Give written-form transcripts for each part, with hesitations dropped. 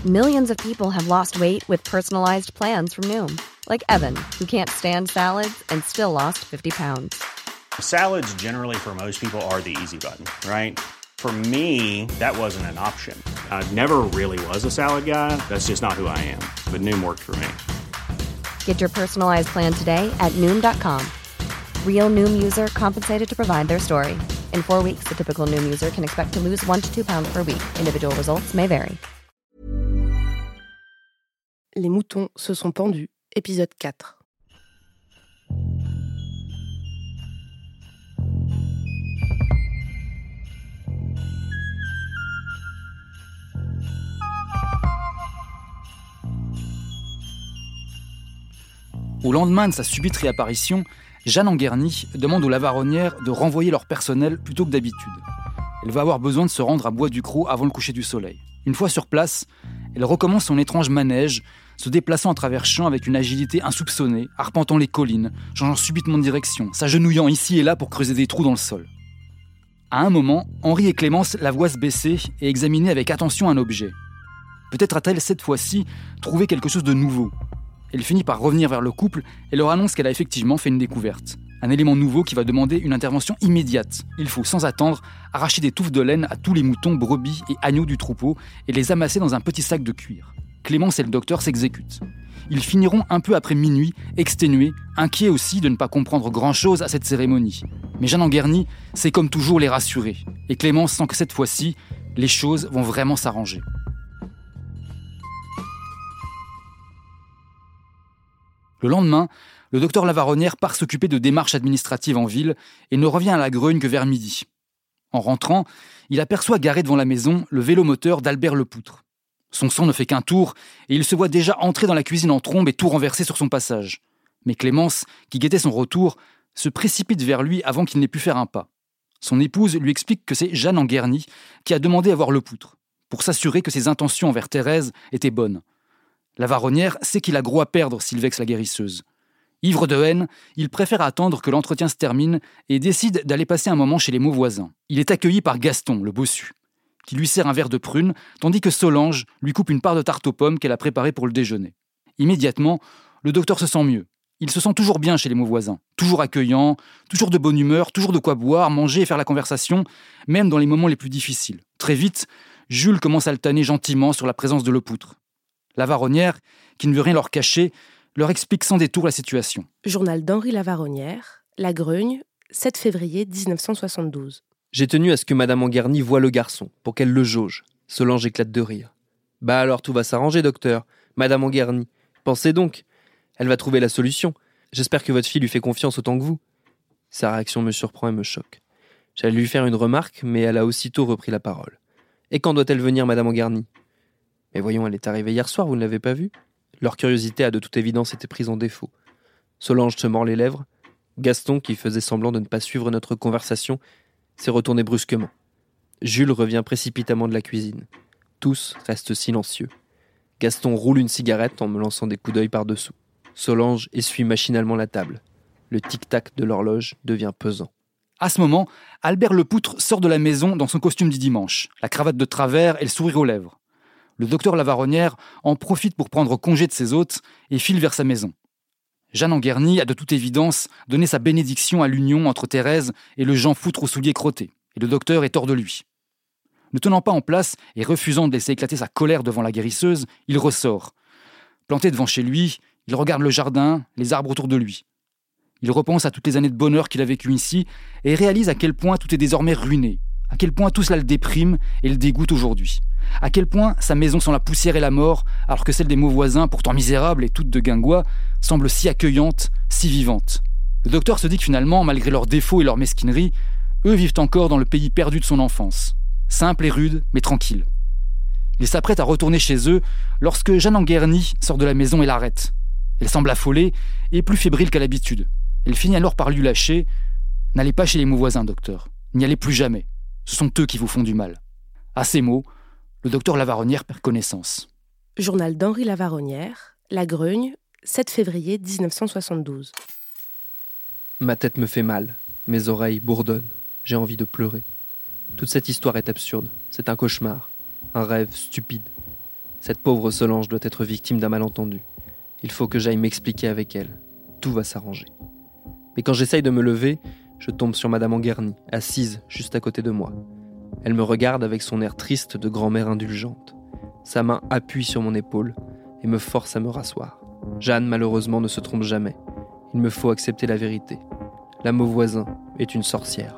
Millions of people have lost weight with personalized plans from Noom. Like Evan, who can't stand salads and still lost 50 pounds. Salads generally for most people are the easy button, right? For me, that wasn't an option. I never really was a salad guy. That's just not who I am. But Noom worked for me. Get your personalized plan today at Noom.com. Real Noom user compensated to provide their story. In 4 weeks, the typical Noom user can expect to lose 1 to 2 pounds per week. Individual results may vary. Les moutons se sont pendus, épisode 4. Au lendemain de sa subite réapparition, Jeanne Anguerny demande aux Lavaronnières de renvoyer leur personnel plutôt que d'habitude. Elle va avoir besoin de se rendre à Bois-Ducrot avant le coucher du soleil. Une fois sur place, elle recommence son étrange manège, se déplaçant à travers champs avec une agilité insoupçonnée, arpentant les collines, changeant subitement de direction, s'agenouillant ici et là pour creuser des trous dans le sol. À un moment, Henri et Clémence la voient se baisser et examiner avec attention un objet. Peut-être a-t-elle cette fois-ci trouvé quelque chose de nouveau. Elle finit par revenir vers le couple et leur annonce qu'elle a effectivement fait une découverte. Un élément nouveau qui va demander une intervention immédiate. Il faut, sans attendre, arracher des touffes de laine à tous les moutons, brebis et agneaux du troupeau et les amasser dans un petit sac de cuir. Clémence et le docteur s'exécutent. Ils finiront un peu après minuit, exténués, inquiets aussi de ne pas comprendre grand-chose à cette cérémonie. Mais Jeanne Anguerny sait comme toujours les rassurer. Et Clémence sent que cette fois-ci, les choses vont vraiment s'arranger. Le lendemain, le docteur Lavaronnière part s'occuper de démarches administratives en ville et ne revient à la Grogne que vers midi. En rentrant, il aperçoit garé devant la maison le vélomoteur d'Albert Lepoutre. Son sang ne fait qu'un tour et il se voit déjà entrer dans la cuisine en trombe et tout renverser sur son passage. Mais Clémence, qui guettait son retour, se précipite vers lui avant qu'il n'ait pu faire un pas. Son épouse lui explique que c'est Jeanne Anguerny qui a demandé à voir Lepoutre, pour s'assurer que ses intentions envers Thérèse étaient bonnes. Lavaronnière sait qu'il a gros à perdre s'il vexe la guérisseuse. Ivre de haine, il préfère attendre que l'entretien se termine et décide d'aller passer un moment chez les Mauvoisins. Il est accueilli par Gaston, le bossu, qui lui sert un verre de prune, tandis que Solange lui coupe une part de tarte aux pommes qu'elle a préparée pour le déjeuner. Immédiatement, le docteur se sent mieux. Il se sent toujours bien chez les Mauvoisins, toujours accueillant, toujours de bonne humeur, toujours de quoi boire, manger et faire la conversation, même dans les moments les plus difficiles. Très vite, Jules commence à altaner gentiment sur la présence de Lepoutre. Lavaronnière, qui ne veut rien leur cacher, leur explique sans détour la situation. Journal d'Henri Lavaronnière, La Grogne, 7 février 1972. J'ai tenu à ce que Madame Anguerny voie le garçon, pour qu'elle le jauge. Solange éclate de rire. Bah alors tout va s'arranger, docteur. Madame Anguerny, pensez donc. Elle va trouver la solution. J'espère que votre fille lui fait confiance autant que vous. Sa réaction me surprend et me choque. J'allais lui faire une remarque, mais elle a aussitôt repris la parole. Et quand doit-elle venir, Madame Anguerny ? Mais voyons, elle est arrivée hier soir, vous ne l'avez pas vue ? Leur curiosité a de toute évidence été prise en défaut. Solange se mord les lèvres. Gaston, qui faisait semblant de ne pas suivre notre conversation, s'est retourné brusquement. Jules revient précipitamment de la cuisine. Tous restent silencieux. Gaston roule une cigarette en me lançant des coups d'œil par-dessous. Solange essuie machinalement la table. Le tic-tac de l'horloge devient pesant. À ce moment, Albert Lepoutre sort de la maison dans son costume du dimanche, la cravate de travers et le sourire aux lèvres. Le docteur Lavaronnière en profite pour prendre congé de ses hôtes et file vers sa maison. Jeanne Anguerny a de toute évidence donné sa bénédiction à l'union entre Thérèse et le Jean Foutre aux souliers crottés, et le docteur est hors de lui. Ne tenant pas en place et refusant de laisser éclater sa colère devant la guérisseuse, il ressort. Planté devant chez lui, il regarde le jardin, les arbres autour de lui. Il repense à toutes les années de bonheur qu'il a vécues ici et réalise à quel point tout est désormais ruiné, à quel point tout cela le déprime et le dégoûte aujourd'hui, à quel point sa maison sent la poussière et la mort, alors que celle des Mauvoisins, pourtant misérables et toutes de guingois, semble si accueillante, si vivante. Le docteur se dit que finalement, malgré leurs défauts et leur mesquinerie, eux vivent encore dans le pays perdu de son enfance, simple et rude, mais tranquille. Il s'apprête à retourner chez eux lorsque Jeanne Anguerny sort de la maison et l'arrête. Elle semble affolée et plus fébrile qu'à l'habitude. Elle finit alors par lui lâcher « N'allez pas chez les Mauvoisins, docteur. N'y allez plus jamais. Ce sont eux qui vous font du mal. » À ces mots, le docteur Lavaronnière perd connaissance. Journal d'Henri Lavaronnière, La Grogne, 7 février 1972. Ma tête me fait mal, mes oreilles bourdonnent, j'ai envie de pleurer. Toute cette histoire est absurde, c'est un cauchemar, un rêve stupide. Cette pauvre Solange doit être victime d'un malentendu. Il faut que j'aille m'expliquer avec elle. Tout va s'arranger. Mais quand j'essaye de me lever, je tombe sur Madame Anguerny, assise juste à côté de moi. Elle me regarde avec son air triste de grand-mère indulgente. Sa main appuie sur mon épaule et me force à me rasseoir. Jeanne, malheureusement, ne se trompe jamais. Il me faut accepter la vérité. La Mauvoisin est une sorcière.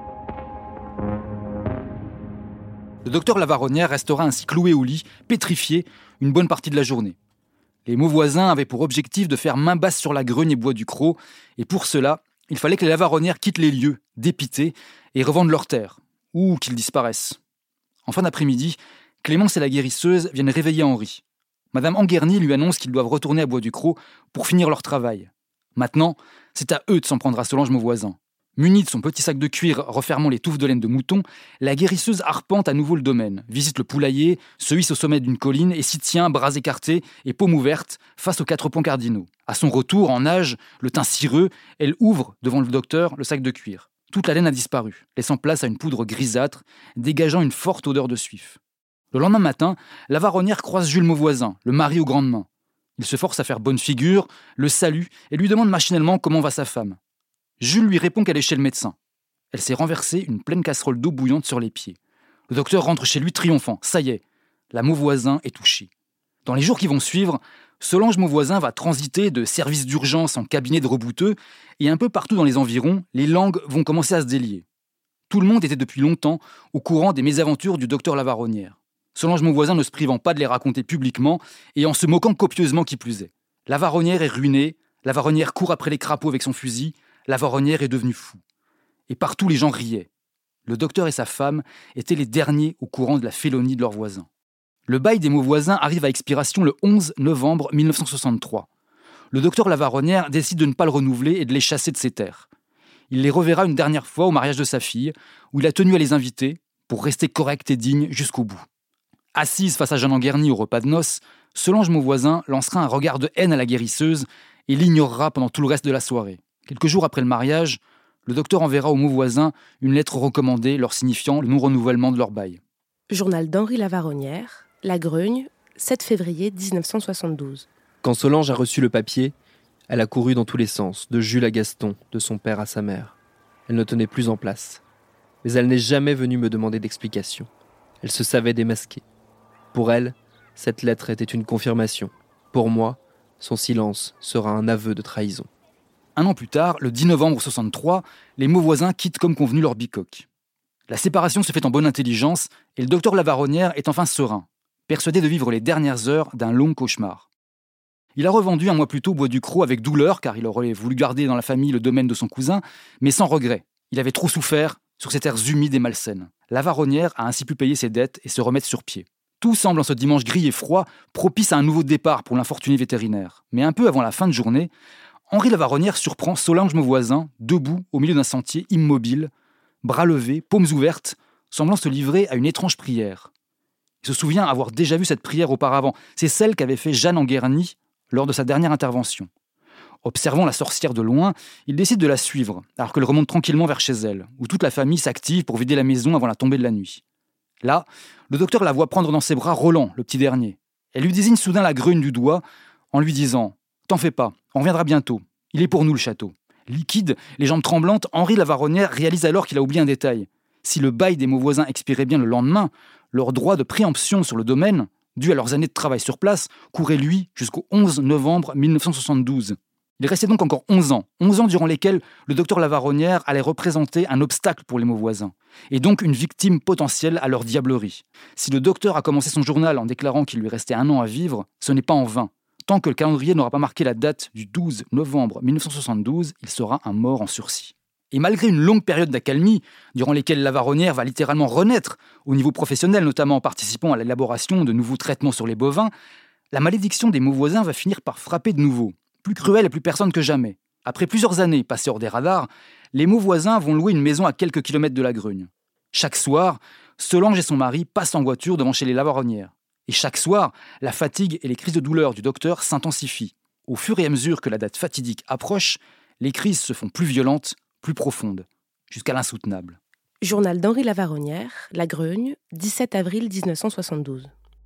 Le docteur Lavaronnière restera ainsi cloué au lit, pétrifié, une bonne partie de la journée. Les Mauvoisins avaient pour objectif de faire main basse sur la Grugne et Bois du Cros, et pour cela, il fallait que les Lavaronnières quittent les lieux, dépités, et revendent leurs terres, ou qu'ils disparaissent. En fin d'après-midi, Clémence et la guérisseuse viennent réveiller Henri. Madame Anguerny lui annonce qu'ils doivent retourner à Bois du Cros pour finir leur travail. Maintenant, c'est à eux de s'en prendre à Solange Mauvoisin. Munie de son petit sac de cuir refermant les touffes de laine de mouton, la guérisseuse arpente à nouveau le domaine, visite le poulailler, se hisse au sommet d'une colline et s'y tient, bras écartés et paume ouverte, face aux 4 points cardinaux. À son retour, en nage, le teint cireux, elle ouvre, devant le docteur, le sac de cuir. Toute la laine a disparu, laissant place à une poudre grisâtre, dégageant une forte odeur de suif. Le lendemain matin, Lavaronnière croise Jules Mauvoisin, le mari aux grandes mains. Il se force à faire bonne figure, le salue et lui demande machinalement comment va sa femme. Jules lui répond qu'elle est chez le médecin. Elle s'est renversée une pleine casserole d'eau bouillante sur les pieds. Le docteur rentre chez lui triomphant. Ça y est, la Mauvoisin est touchée. Dans les jours qui vont suivre, Solange Mauvoisin va transiter de service d'urgence en cabinet de rebouteux et un peu partout dans les environs, les langues vont commencer à se délier. Tout le monde était depuis longtemps au courant des mésaventures du docteur Lavaronnière. Solange Mauvoisin ne se privant pas de les raconter publiquement et en se moquant copieusement qui plus est. Lavaronnière est ruinée, Lavaronnière court après les crapauds avec son fusil, Lavaronnière est devenu fou. Et partout les gens riaient. Le docteur et sa femme étaient les derniers au courant de la félonie de leurs voisins. Le bail des Mauvoisins arrive à expiration le 11 novembre 1963. Le docteur Lavaronnière décide de ne pas le renouveler et de les chasser de ses terres. Il les reverra une dernière fois au mariage de sa fille, où il a tenu à les inviter pour rester correct et digne jusqu'au bout. Assise face à Jeanne Anguerny au repas de noces, Solange Mauvoisin lancera un regard de haine à la guérisseuse et l'ignorera pendant tout le reste de la soirée. Quelques jours après le mariage, le docteur enverra aux Mauvoisins une lettre recommandée leur signifiant le non-renouvellement de leur bail. Journal d'Henri Lavaronnière, La Grugne, 7 février 1972. Quand Solange a reçu le papier, elle a couru dans tous les sens, de Jules à Gaston, de son père à sa mère. Elle ne tenait plus en place. Mais elle n'est jamais venue me demander d'explication. Elle se savait démasquée. Pour elle, cette lettre était une confirmation. Pour moi, son silence sera un aveu de trahison. Un an plus tard, le 10 novembre 1963, les Mauvoisins quittent comme convenu leur bicoque. La séparation se fait en bonne intelligence et le docteur Lavaronnière est enfin serein, persuadé de vivre les dernières heures d'un long cauchemar. Il a revendu un mois plus tôt Bois du Cros avec douleur car il aurait voulu garder dans la famille le domaine de son cousin, mais sans regret. Il avait trop souffert sur ces terres humides et malsaines. Lavaronnière a ainsi pu payer ses dettes et se remettre sur pied. Tout semble en ce dimanche gris et froid propice à un nouveau départ pour l'infortuné vétérinaire. Mais un peu avant la fin de journée, Henri Lavaronnière surprend Solange Mauvoisin, debout au milieu d'un sentier immobile, bras levés, paumes ouvertes, semblant se livrer à une étrange prière. Il se souvient avoir déjà vu cette prière auparavant. C'est celle qu'avait fait Jeanne Anguerny lors de sa dernière intervention. Observant la sorcière de loin, il décide de la suivre, alors qu'elle remonte tranquillement vers chez elle, où toute la famille s'active pour vider la maison avant la tombée de la nuit. Là, le docteur la voit prendre dans ses bras Roland, le petit dernier. Elle lui désigne soudain la Grugne du doigt, en lui disant « T'en fais pas, on reviendra bientôt. Il est pour nous le château. » Liquide, les jambes tremblantes, Henri Lavaronnière réalise alors qu'il a oublié un détail. Si le bail des Mauvoisins expirait bien le lendemain, leur droit de préemption sur le domaine, dû à leurs années de travail sur place, courait lui jusqu'au 11 novembre 1972. Il restait donc encore 11 ans durant lesquels le docteur Lavaronnière allait représenter un obstacle pour les Mauvoisins, et donc une victime potentielle à leur diablerie. Si le docteur a commencé son journal en déclarant qu'il lui restait 1 an à vivre, ce n'est pas en vain. Tant que le calendrier n'aura pas marqué la date du 12 novembre 1972, il sera un mort en sursis. Et malgré une longue période d'accalmie, durant lesquelles Lavaronnière va littéralement renaître, au niveau professionnel notamment en participant à l'élaboration de nouveaux traitements sur les bovins, la malédiction des Mauvoisins va finir par frapper de nouveau, plus cruelle et plus personne que jamais. Après plusieurs années passées hors des radars, les Mauvoisins vont louer une maison à quelques kilomètres de la Grugne. Chaque soir, Solange et son mari passent en voiture devant chez les Lavaronnière. Et chaque soir, la fatigue et les crises de douleur du docteur s'intensifient. Au fur et à mesure que la date fatidique approche, les crises se font plus violentes, plus profondes, jusqu'à l'insoutenable. Journal d'Henri Lavaronnière, La Grugne, 17 avril 1972.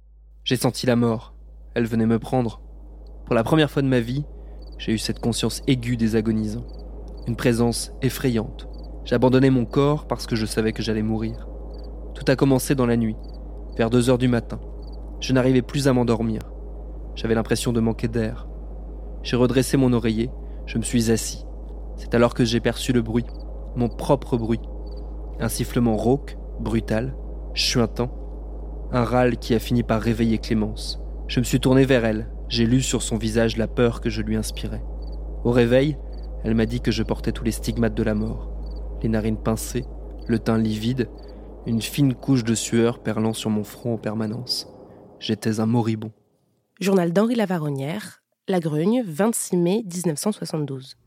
J'ai senti la mort. Elle venait me prendre. Pour la première fois de ma vie, j'ai eu cette conscience aiguë des agonisants. Une présence effrayante. J'abandonnais mon corps parce que je savais que j'allais mourir. Tout a commencé dans la nuit, vers 2h du matin. Je n'arrivais plus à m'endormir. J'avais l'impression de manquer d'air. J'ai redressé mon oreiller, je me suis assis. C'est alors que j'ai perçu le bruit, mon propre bruit. Un sifflement rauque, brutal, chuintant. Un râle qui a fini par réveiller Clémence. Je me suis tourné vers elle. J'ai lu sur son visage la peur que je lui inspirais. Au réveil, elle m'a dit que je portais tous les stigmates de la mort. Les narines pincées, le teint livide, une fine couche de sueur perlant sur mon front en permanence. J'étais un moribond. Journal d'Henri Lavaronnière, La Grugne, 26 mai 1972.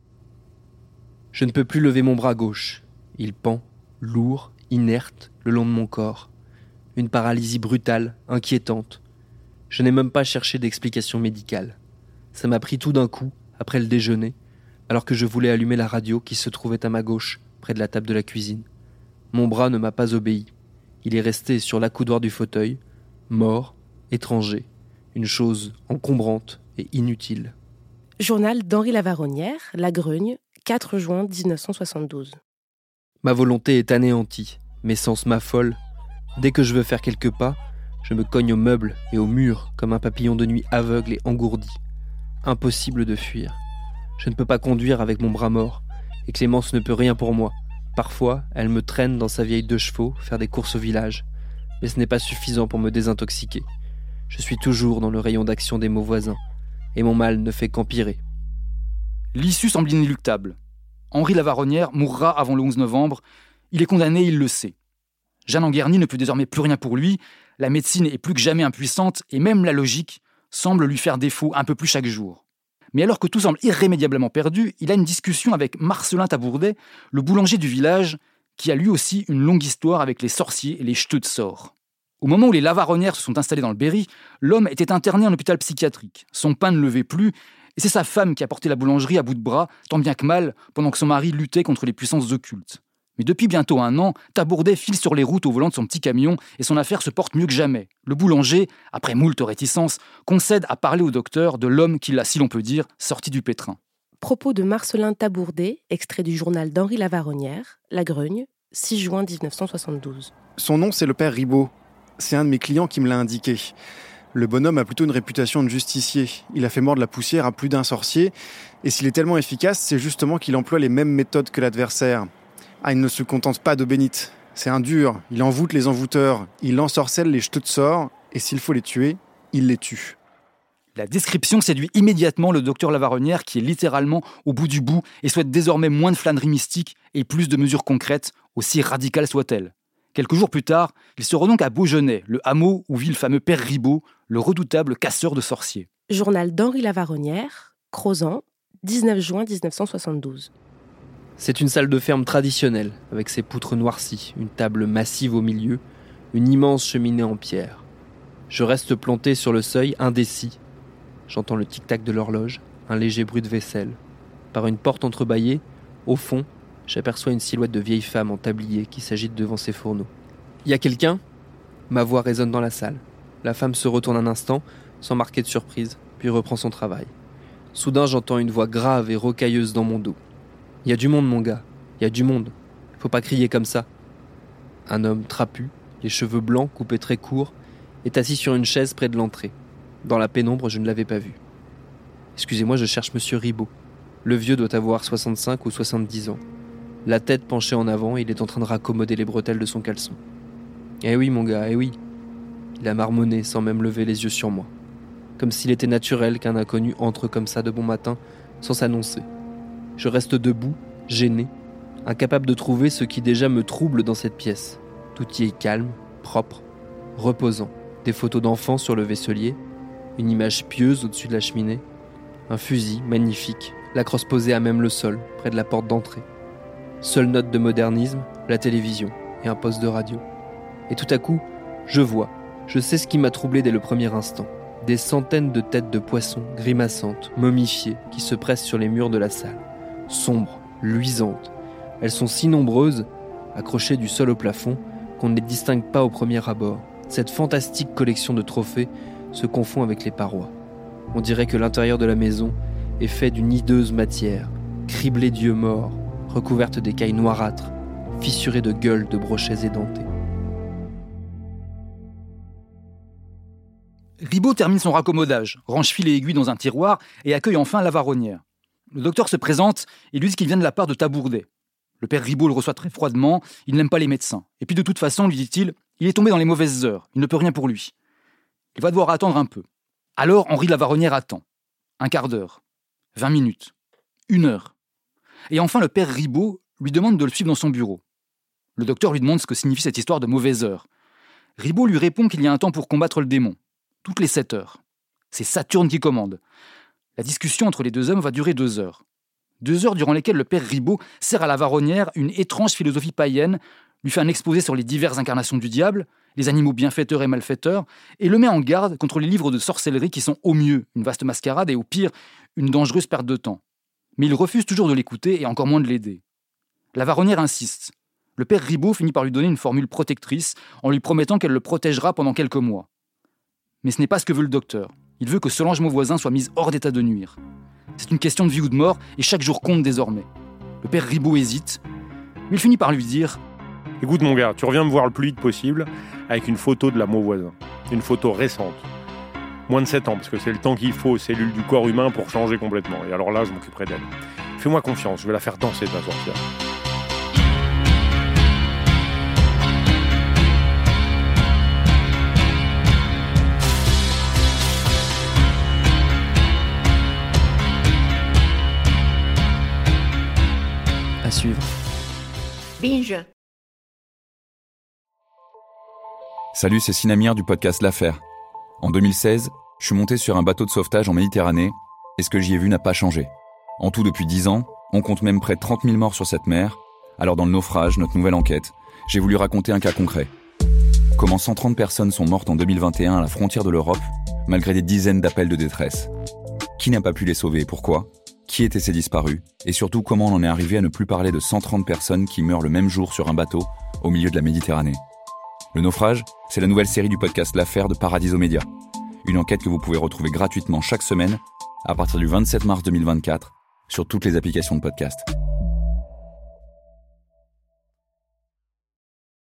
Je ne peux plus lever mon bras gauche. Il pend, lourd, inerte, le long de mon corps. Une paralysie brutale, inquiétante. Je n'ai même pas cherché d'explication médicale. Ça m'a pris tout d'un coup, après le déjeuner, alors que je voulais allumer la radio qui se trouvait à ma gauche, près de la table de la cuisine. Mon bras ne m'a pas obéi. Il est resté sur l'accoudoir du fauteuil, mort, étranger, une chose encombrante et inutile. Journal d'Henri Lavaronnière, La Grugne, 4 juin 1972. Ma volonté est anéantie, mes sens m'affolent. Dès que je veux faire quelques pas, je me cogne aux meubles et aux murs comme un papillon de nuit aveugle et engourdi. Impossible de fuir. Je ne peux pas conduire avec mon bras mort, et Clémence ne peut rien pour moi. Parfois, elle me traîne dans sa vieille 2 chevaux faire des courses au village, mais ce n'est pas suffisant pour me désintoxiquer. Je suis toujours dans le rayon d'action des mots voisins, et mon mal ne fait qu'empirer. L'issue semble inéluctable. Henri Lavaronnière mourra avant le 11 novembre. Il est condamné, il le sait. Jeanne Anguerny ne peut désormais plus rien pour lui. La médecine est plus que jamais impuissante et même la logique semble lui faire défaut un peu plus chaque jour. Mais alors que tout semble irrémédiablement perdu, il a une discussion avec Marcelin Tabourdet, le boulanger du village, qui a lui aussi une longue histoire avec les sorciers et les jeteux de sorts. Au moment où les Lavaronnières se sont installés dans le Berry, l'homme était interné en hôpital psychiatrique. Son pain ne levait plus, et c'est sa femme qui a porté la boulangerie à bout de bras, tant bien que mal, pendant que son mari luttait contre les puissances occultes. Mais depuis bientôt 1 an, Tabourdet file sur les routes au volant de son petit camion et son affaire se porte mieux que jamais. Le boulanger, après moult réticences, concède à parler au docteur de l'homme qui l'a, si l'on peut dire, sorti du pétrin. Propos de Marcelin Tabourdet, extrait du journal d'Henri Lavaronnière, La Grugne, 6 juin 1972. Son nom, c'est le père Ribot. C'est un de mes clients qui me l'a indiqué. Le bonhomme a plutôt une réputation de justicier. Il a fait mordre la poussière à plus d'un sorcier. Et s'il est tellement efficace, c'est justement qu'il emploie les mêmes méthodes que l'adversaire. Ah, il ne se contente pas d'eau bénite. C'est un dur. Il envoûte les envoûteurs. Il ensorcelle les jeteux de sorts. Et s'il faut les tuer, il les tue. La description séduit immédiatement le docteur Lavaronnière qui est littéralement au bout du bout et souhaite désormais moins de flâneries mystiques et plus de mesures concrètes, aussi radicales soient-elles. Quelques jours plus tard, il se rend donc à Beaugenais, le hameau où vit le fameux père Ribot, le redoutable casseur de sorciers. Journal d'Henri Lavaronnière, Crozant, 19 juin 1972. C'est une salle de ferme traditionnelle, avec ses poutres noircies, une table massive au milieu, une immense cheminée en pierre. Je reste planté sur le seuil, indécis. J'entends le tic-tac de l'horloge, un léger bruit de vaisselle. Par une porte entrebâillée, au fond, j'aperçois une silhouette de vieille femme en tablier qui s'agite devant ses fourneaux. « Y a quelqu'un » Ma voix résonne dans la salle. La femme se retourne un instant, sans marquer de surprise, puis reprend son travail. Soudain, j'entends une voix grave et rocailleuse dans mon dos. « Y a du monde, mon gars, y a du monde. Faut pas crier comme ça. » Un homme trapu, les cheveux blancs coupés très courts, est assis sur une chaise près de l'entrée. Dans la pénombre, je ne l'avais pas vu. « Excusez-moi, je cherche monsieur Ribot. » Le vieux doit avoir 65 ou 70 ans. La tête penchée en avant, il est en train de raccommoder les bretelles de son caleçon. « Eh oui, mon gars, eh oui. » Il a marmonné sans même lever les yeux sur moi. Comme s'il était naturel qu'un inconnu entre comme ça de bon matin, sans s'annoncer. Je reste debout, gêné, incapable de trouver ce qui déjà me trouble dans cette pièce. Tout y est calme, propre, reposant. Des photos d'enfants sur le vaisselier, une image pieuse au-dessus de la cheminée, un fusil magnifique, la crosse posée à même le sol, près de la porte d'entrée. Seule note de modernisme, la télévision et un poste de radio. Et tout à coup, je sais ce qui m'a troublé dès le premier instant. Des centaines de têtes de poissons grimaçantes, momifiées, qui se pressent sur les murs de la salle. Sombres, luisantes. Elles sont si nombreuses, accrochées du sol au plafond, qu'on ne les distingue pas au premier abord. Cette fantastique collection de trophées se confond avec les parois. On dirait que l'intérieur de la maison est fait d'une hideuse matière, criblée d'yeux morts, recouverte d'écailles noirâtres, fissurée de gueules de brochets édentés. Ribot termine son raccommodage, range fil et aiguille dans un tiroir et accueille enfin Lavaronnière. Le docteur se présente et lui dit qu'il vient de la part de Tabourdet. Le père Ribot le reçoit très froidement, il n'aime pas les médecins. Et puis de toute façon, lui dit-il, il est tombé dans les mauvaises heures, il ne peut rien pour lui. Il va devoir attendre un peu. Alors Henri Lavaronnière attend. 1 quart d'heure, 20 minutes, 1 heure. Et enfin le père Ribot lui demande de le suivre dans son bureau. Le docteur lui demande ce que signifie cette histoire de mauvaise heure. Ribot lui répond qu'il y a un temps pour combattre le démon. Toutes les 7 heures. C'est Saturne qui commande. La discussion entre les deux hommes va durer 2 heures. 2 heures durant lesquelles le père Ribot sert à Lavaronnière une étrange philosophie païenne, lui fait un exposé sur les diverses incarnations du diable, les animaux bienfaiteurs et malfaiteurs, et le met en garde contre les livres de sorcellerie qui sont au mieux une vaste mascarade et au pire une dangereuse perte de temps. Mais il refuse toujours de l'écouter et encore moins de l'aider. Lavaronnière insiste. Le père Ribot finit par lui donner une formule protectrice en lui promettant qu'elle le protégera pendant quelques mois. Mais ce n'est pas ce que veut le docteur. Il veut que Solange Mauvoisin soit mise hors d'état de nuire. C'est une question de vie ou de mort, et chaque jour compte désormais. Le père Ribot hésite, mais il finit par lui dire « Écoute mon gars, tu reviens me voir le plus vite possible avec une photo de la Mauvoisin. Une photo récente. Moins de 7 ans, parce que c'est le temps qu'il faut aux cellules du corps humain pour changer complètement. Et alors là, je m'occuperai d'elle. Fais-moi confiance, je vais la faire danser ta sorcière. » À suivre. Binge. Salut, c'est Sinamir du podcast L'Affaire. En 2016, je suis monté sur un bateau de sauvetage en Méditerranée et ce que j'y ai vu n'a pas changé. En tout, depuis 10 ans, on compte même près de 30 000 morts sur cette mer. Alors dans le naufrage, notre nouvelle enquête, j'ai voulu raconter un cas concret. Comment 130 personnes sont mortes en 2021 à la frontière de l'Europe, malgré des dizaines d'appels de détresse. Qui n'a pas pu les sauver et pourquoi ? Qui étaient ces disparus ? Et surtout, comment on en est arrivé à ne plus parler de 130 personnes qui meurent le même jour sur un bateau, au milieu de la Méditerranée ? Le naufrage, c'est la nouvelle série du podcast L'Affaire de Paradiso Média. Une enquête que vous pouvez retrouver gratuitement chaque semaine, à partir du 27 mars 2024, sur toutes les applications de podcast.